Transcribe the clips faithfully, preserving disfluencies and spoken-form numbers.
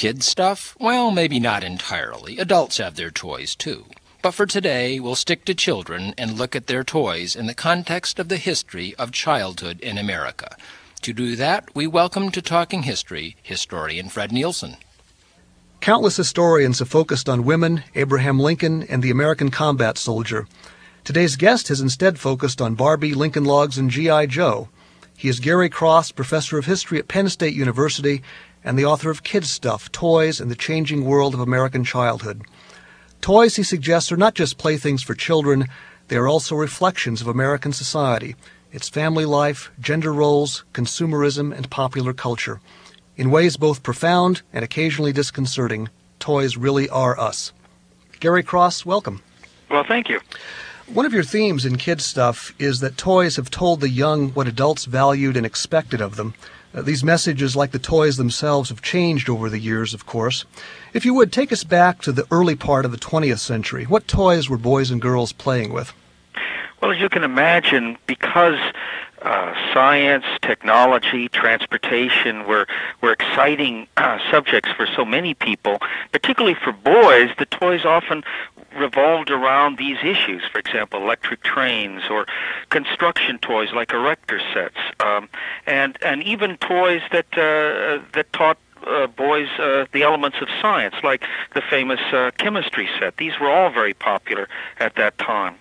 Kid stuff? Well, maybe not entirely. Adults have their toys, too. But for today, we'll stick to children and look at their toys in the context of the history of childhood in America. To do that, we welcome to Talking History historian Fred Nielsen. Countless historians have focused on women, Abraham Lincoln, and the American combat soldier. Today's guest has instead focused on Barbie, Lincoln Logs, and G I. Joe. He is Gary Cross, professor of history at Penn State University, and the author of Kid Stuff, Toys and the Changing World of American Childhood. Toys, he suggests, are not just playthings for children, they are also reflections of American society, its family life, gender roles, consumerism, and popular culture. In ways both profound and occasionally disconcerting, toys really are us. Gary Cross, welcome. Well, thank you. One of your themes in Kid Stuff is that toys have told the young what adults valued and expected of them. Uh, these messages, like the toys themselves, have changed over the years, of course. If you would, take us back to the early part of the twentieth century. What toys were boys and girls playing with? Well, as you can imagine, because uh, science, technology, transportation were were exciting uh, subjects for so many people, particularly for boys, the toys often revolved around these issues. For example, electric trains or construction toys like erector sets, um, and and even toys that uh, that taught Uh, boys uh, the elements of science, like the famous uh, chemistry set. These were all very popular at that time.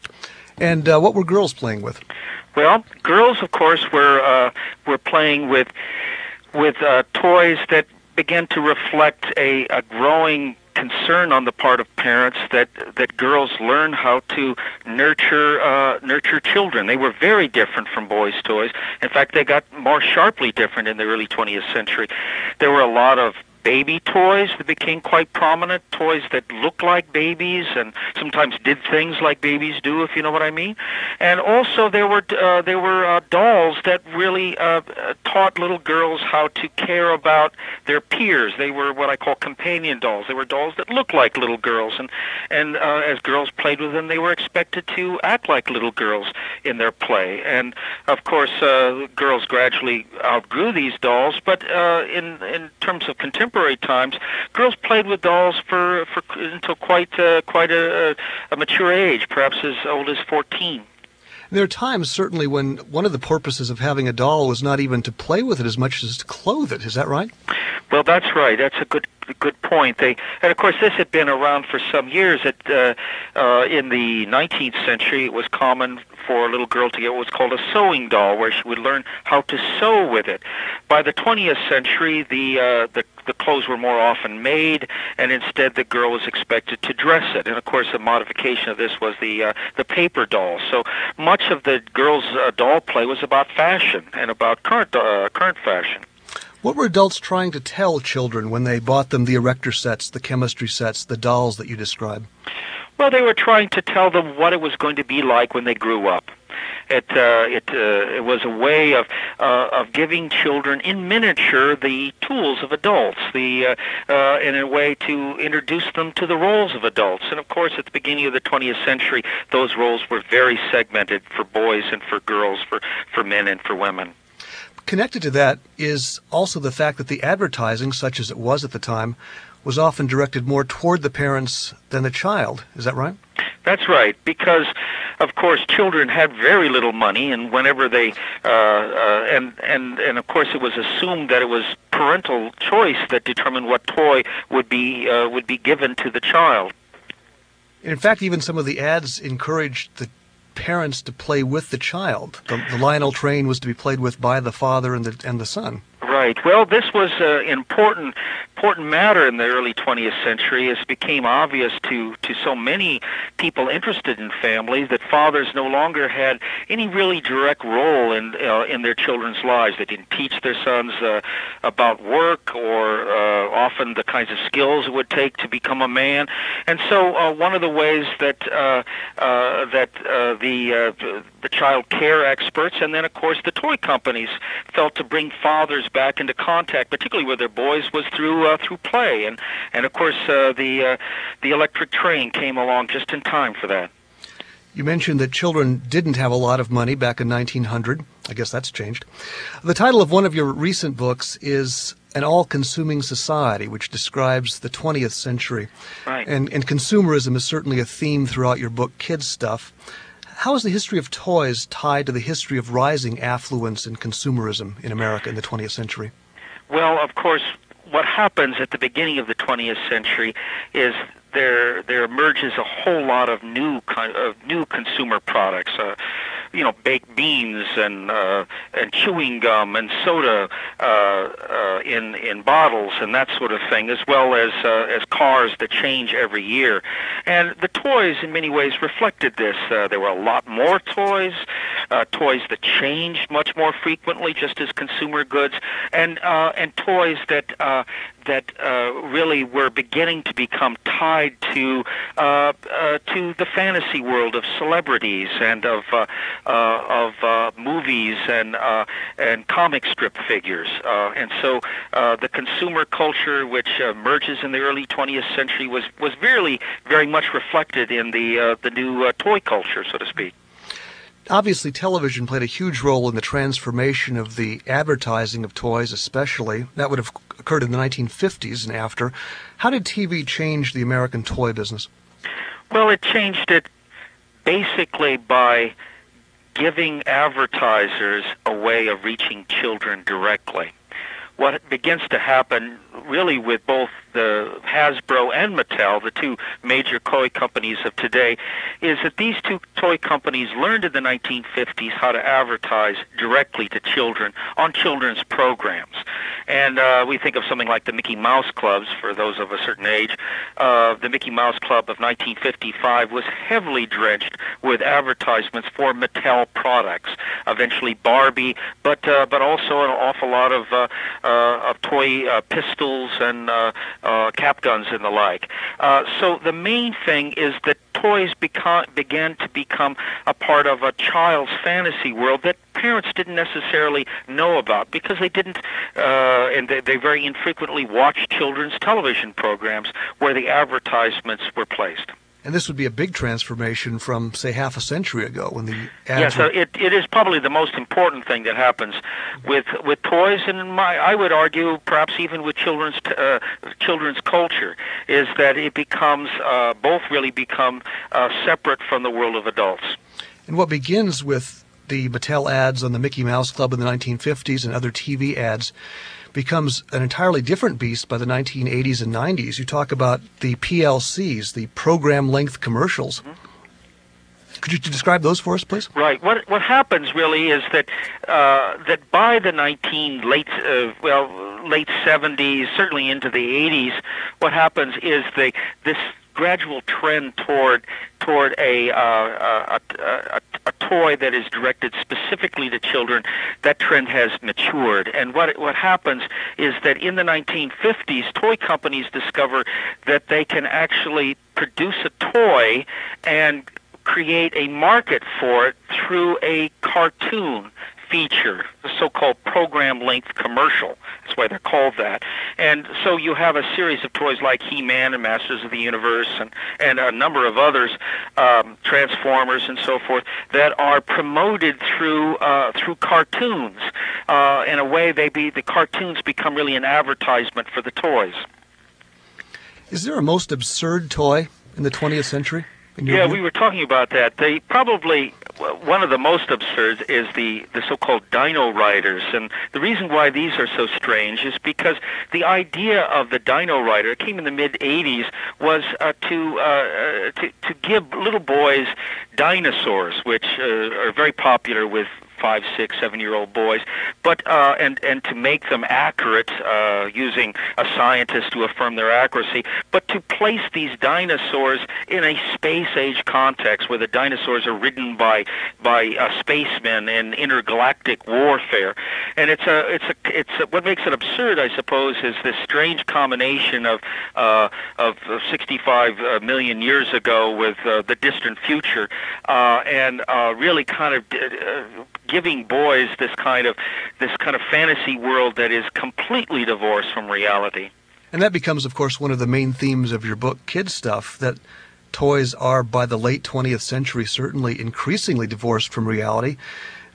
And uh, what were girls playing with? Well, girls, of course, were uh, were playing with with uh, toys that began to reflect a, a growing concern on the part of parents that that girls learn how to nurture uh, nurture children. They were very different from boys' toys. In fact, they got more sharply different in the early twentieth century. There were a lot of baby toys that became quite prominent, toys that looked like babies and sometimes did things like babies do, if you know what I mean. And also there were uh, there were uh, dolls that really uh, taught little girls how to care about their peers. They were what I call companion dolls. They were dolls that looked like little girls, and and uh, as girls played with them, they were expected to act like little girls in their play. And of course, uh, girls gradually outgrew these dolls, but uh, in in terms of contemporary times, girls played with dolls for, for until quite uh, quite a, a mature age, perhaps as old as fourteen. There are times, certainly, when one of the purposes of having a doll was not even to play with it as much as to clothe it. Is that right? Well, that's right. That's a good good point. They, and of course, this had been around for some years. At, uh, uh, in the nineteenth century, it was common for a little girl to get what was called a sewing doll, where she would learn how to sew with it. By the twentieth century, the uh, the the clothes were more often made, and instead the girl was expected to dress it. And of course, a modification of this was the uh, the paper doll. So much of the girls' uh, doll play was about fashion and about current uh, current fashion. What were adults trying to tell children when they bought them the erector sets, the chemistry sets, the dolls that you describe? Well, they were trying to tell them what it was going to be like when they grew up. It uh, it uh, it was a way of uh, of giving children in miniature the tools of adults, the uh, uh, in a way to introduce them to the roles of adults. And of course, at the beginning of the twentieth century, those roles were very segmented for boys and for girls, for for men and for women. Connected to that is also the fact that the advertising, such as it was at the time, was often directed more toward the parents than the child. Is that right? That's right, because, of course, children had very little money, and whenever they, uh, uh, and, and, and of course it was assumed that it was parental choice that determined what toy would be, uh, would be given to the child. In fact, even some of the ads encouraged the parents to play with the child. The, the Lionel train was to be played with by the father and the, and the son. Right. Well, this was an important important matter in the early twentieth century, as it became obvious to, to so many people interested in families that fathers no longer had any really direct role in uh, in their children's lives. They didn't teach their sons uh, about work or uh, often the kinds of skills it would take to become a man. And so uh, one of the ways that uh, uh, that uh, the uh, the child care experts and then, of course, the toy companies felt to bring fathers back into contact, particularly with their boys, was through uh, through play, and and of course uh, the uh, the electric train came along just in time for that. You mentioned that children didn't have a lot of money back in nineteen hundred. I guess that's changed. The title of one of your recent books is an all-consuming society, which describes the twentieth century. Right. And, and consumerism is certainly a theme throughout your book, Kids Stuff. How is the history of toys tied to the history of rising affluence and consumerism in America in the twentieth century? Well, of course, what happens at the beginning of the twentieth century is there there emerges a whole lot of new kind of new consumer products. Uh, you know, baked beans and uh, and chewing gum and soda uh, uh, in in bottles and that sort of thing, as well as uh, as cars that change every year. And the toys, in many ways, reflected this. Uh, there were a lot more toys, uh, toys that changed much more frequently, just as consumer goods, and uh, and toys that uh, that uh, really were beginning to become tied to uh, uh, to the fantasy world of celebrities and of uh, uh, of uh, movies and uh, and comic strip figures. Uh, and so uh, the consumer culture, which emerges in the early twentieth century, was was really very much reflected in the uh, the new uh, toy culture, so to speak. Obviously, television played a huge role in the transformation of the advertising of toys, especially. That would have occurred in the nineteen fifties and after. How did T V change the American toy business? Well, it changed it basically by giving advertisers a way of reaching children directly. What begins to happen really with both the Hasbro and Mattel, the two major toy companies of today, is that these two toy companies learned in the nineteen fifties how to advertise directly to children on children's programs. And uh, we think of something like the Mickey Mouse Clubs, for those of a certain age. Uh, the Mickey Mouse Club of nineteen fifty-five was heavily drenched with advertisements for Mattel products, eventually Barbie, but uh, but also an awful lot of uh, uh, of toy uh, pistols and uh, uh, cap guns and the like. Uh, so the main thing is that toys beca- began to become a part of a child's fantasy world that parents didn't necessarily know about because they didn't, uh, and they, they very infrequently watched children's television programs where the advertisements were placed. And this would be a big transformation from, say, half a century ago when the ads Yes, were... uh, it, it is probably the most important thing that happens with with toys, and my, I would argue perhaps even with children's t- uh, children's culture, is that it becomes, uh, both really become uh, separate from the world of adults. And what begins with the Mattel ads on the Mickey Mouse Club in the nineteen fifties and other T V ads becomes an entirely different beast by the nineteen eighties and nineties. You talk about the P L Cs, the program-length commercials. Mm-hmm. Could you describe those for us, please? Right. What what happens really is that uh, that by the nineteen late uh, well late seventies, certainly into the eighties, what happens is the this gradual trend toward toward a, uh, a, a, a toy that is directed specifically to children, that trend has matured. And what what happens is that in the nineteen fifties, toy companies discover that they can actually produce a toy and create a market for it through a cartoon feature, the so-called program-length commercial. That's why they're called that. And so you have a series of toys like He-Man and Masters of the Universe and, and a number of others, um, Transformers and so forth, that are promoted through uh, through cartoons. Uh, in a way, they be the cartoons become really an advertisement for the toys. Is there a most absurd toy in the twentieth century? Yeah, we were talking about that. They probably, one of the most absurd is the, the so-called Dino Riders. And the reason why these are so strange is because the idea of the Dino Rider, it came in the mid-eighties, was uh, to, uh, to to give little boys dinosaurs, which uh, are very popular with five, six, seven-year-old boys, but uh, and and to make them accurate, uh, using a scientist to affirm their accuracy, but to place these dinosaurs in a space-age context, where the dinosaurs are ridden by by uh, spacemen in intergalactic warfare, and it's a it's a it's a, what makes it absurd, I suppose, is this strange combination of uh, of sixty-five million years ago with uh, the distant future, uh, and uh, really kind of Uh, giving boys this kind of this kind of fantasy world that is completely divorced from reality. And that becomes, of course, one of the main themes of your book, Kid Stuff, that toys are, by the late twentieth century, certainly increasingly divorced from reality.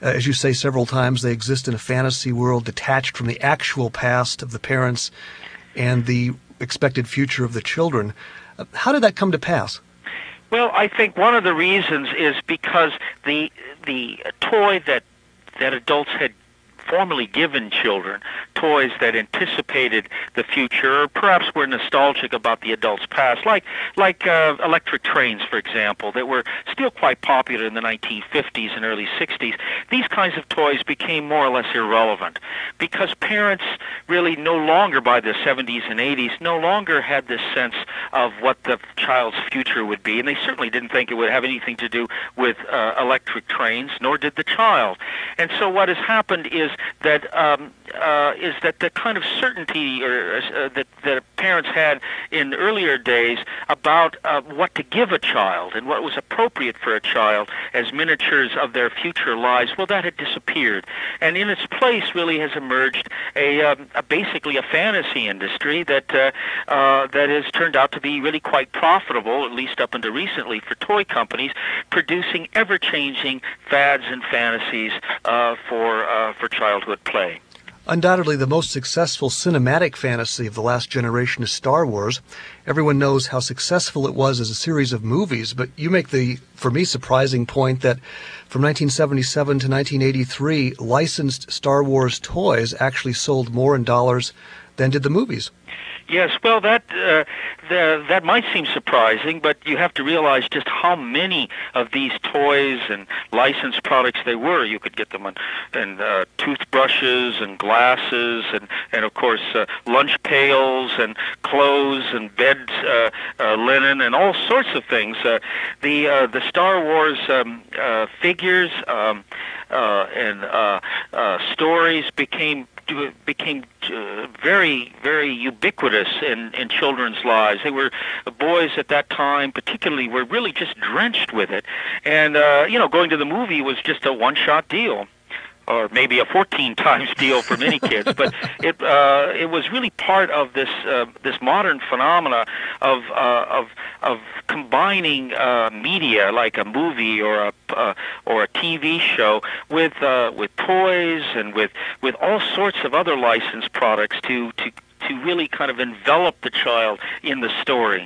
Uh, as you say several times, they exist in a fantasy world detached from the actual past of the parents and the expected future of the children. Uh, how did that come to pass? Well, I think one of the reasons is because the the toy that that adults had formerly given children, toys that anticipated the future, or perhaps were nostalgic about the adult's past, like like uh, electric trains, for example, that were still quite popular in the nineteen fifties and early sixties. These kinds of toys became more or less irrelevant because parents really no longer, by the seventies and eighties, no longer had this sense of what the child's future would be, and they certainly didn't think it would have anything to do with uh, electric trains, nor did the child. And so what has happened is that um, uh, is that the kind of certainty or uh, that that parents had in earlier days about uh, what to give a child and what was appropriate for a child as miniatures of their future lives, well, that had disappeared, and in its place really has emerged a, um, a basically a fantasy industry that uh, uh, that has turned out to be really quite profitable, at least up until recently, for toy companies, producing ever-changing fads and fantasies uh, for uh, for childhood play. Undoubtedly, the most successful cinematic fantasy of the last generation is Star Wars. Everyone knows how successful it was as a series of movies, but you make the, for me, surprising point that from nineteen seventy-seven to nineteen eighty-three, licensed Star Wars toys actually sold more in dollars than did the movies. Yes, well, that uh, the, that might seem surprising, but you have to realize just how many of these toys and licensed products they were. You could get them in, in uh, toothbrushes and glasses and, and of course, uh, lunch pails and clothes and bed uh, uh, linen and all sorts of things. Uh, the uh, the Star Wars um, uh, figures um, uh, and uh, uh, stories became became uh, very, very ubiquitous in, in children's lives. They were uh, boys at that time, particularly, were really just drenched with it. And, uh, you know, going to the movie was just a one-shot deal, or maybe a fourteen times deal for many kids. But it uh, it was really part of this uh, this modern phenomena of uh, of of combining uh, media like a movie or a uh, or a T V show with uh, with toys and with with all sorts of other licensed products to to to really kind of envelop the child in the story.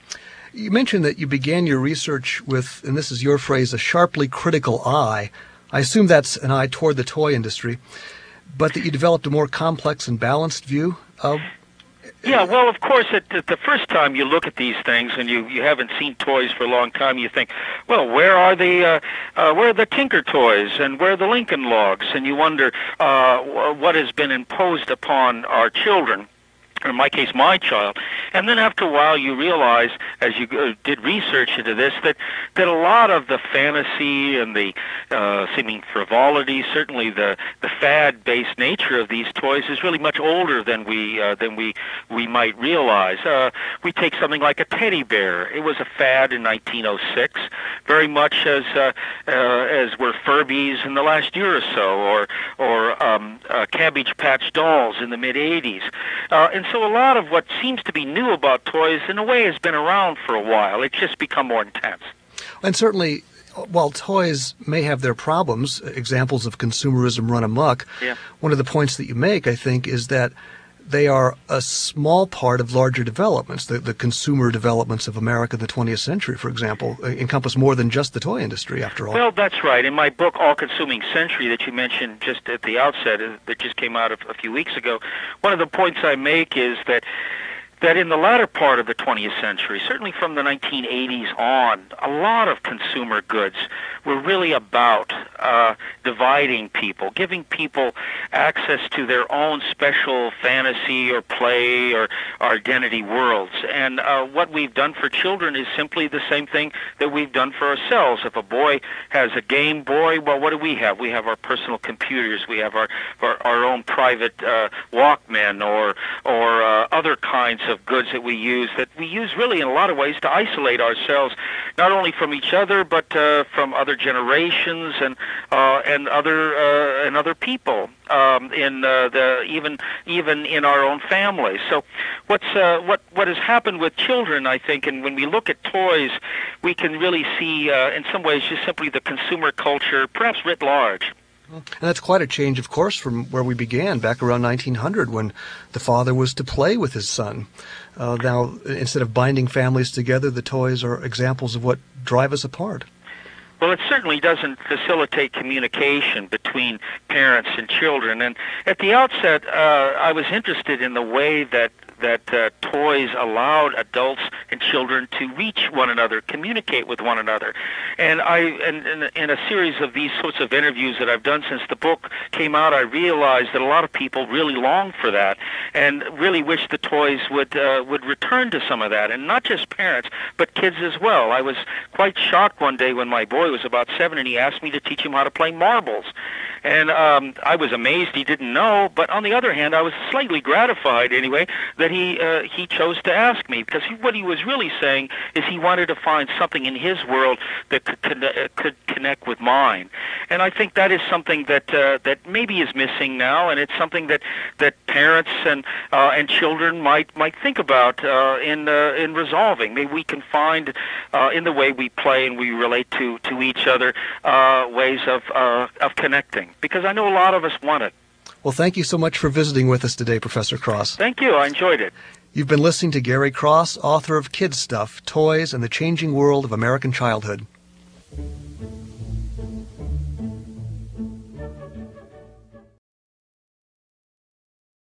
You mentioned that you began your research with, and this is your phrase, a sharply critical eye. I assume that's an eye toward the toy industry, but that you developed a more complex and balanced view of... Yeah, well, of course, at, at the first time you look at these things and you, you haven't seen toys for a long time, you think, well, where are the uh, uh, where are the Tinker toys and where are the Lincoln Logs? And you wonder uh, what has been imposed upon our children, or in my case, my child. And then after a while, you realize, as you uh, did research into this, that, that a lot of the fantasy and the uh, seeming frivolity, certainly the, the fad-based nature of these toys, is really much older than we uh, than we we might realize. Uh, we take something like a teddy bear. It was a fad in nineteen oh six, very much as uh, uh, as were Furbies in the last year or so, or or um, uh, Cabbage Patch Dolls in the mid eighties. Uh, and so a lot of what seems to be new about toys, in a way, has been around for a while. It's just become more intense. And certainly, while toys may have their problems, examples of consumerism run amok, yeah. One of the points that you make, I think, is that they are a small part of larger developments. The, the consumer developments of America in the twentieth century, for example, encompass more than just the toy industry, after all. Well, that's right. In my book, All-Consuming Century, that you mentioned just at the outset, uh, that just came out a, a few weeks ago, one of the points I make is that that in the latter part of the twentieth century, certainly from the nineteen eighties on, a lot of consumer goods were really about uh, dividing people, giving people access to their own special fantasy or play or identity worlds. And uh, what we've done for children is simply the same thing that we've done for ourselves. If a boy has a Game Boy, well, what do we have? We have our personal computers. We have our our, our own private uh, Walkman or or uh, other kinds of of goods that we use that we use really in a lot of ways to isolate ourselves, not only from each other but uh, from other generations and uh, and other uh, and other people um, in uh, the even even in our own families. So what's uh, what what has happened with children, I think, and when we look at toys, we can really see uh, in some ways just simply the consumer culture, perhaps writ large. And that's quite a change, of course, from where we began back around nineteen hundred when the father was to play with his son. Uh, now, instead of binding families together, the toys are examples of what drive us apart. Well, it certainly doesn't facilitate communication between parents and children. And at the outset, uh, I was interested in the way that that uh, toys allowed adults and children to reach one another, communicate with one another. And I, in, in, in a series of these sorts of interviews that I've done since the book came out, I realized that a lot of people really long for that and really wish the toys would uh, would return to some of that. And not just parents, but kids as well. I was quite shocked one day when my boy was about seven and he asked me to teach him how to play marbles. And um, I was amazed he didn't know, but on the other hand, I was slightly gratified anyway that he uh, he chose to ask me, because he, what he was really saying is he wanted to find something in his world that could con- uh, could connect with mine. And I think that is something that uh, that maybe is missing now, and it's something that, that parents and uh, and children might might think about uh, in uh, in resolving. Maybe we can find uh, in the way we play and we relate to to each other uh, ways of uh, of connecting. Because I know a lot of us want it. Well, thank you so much for visiting with us today, Professor Cross. Thank you. I enjoyed it. You've been listening to Gary Cross, author of Kid Stuff, Toys and the Changing World of American Childhood.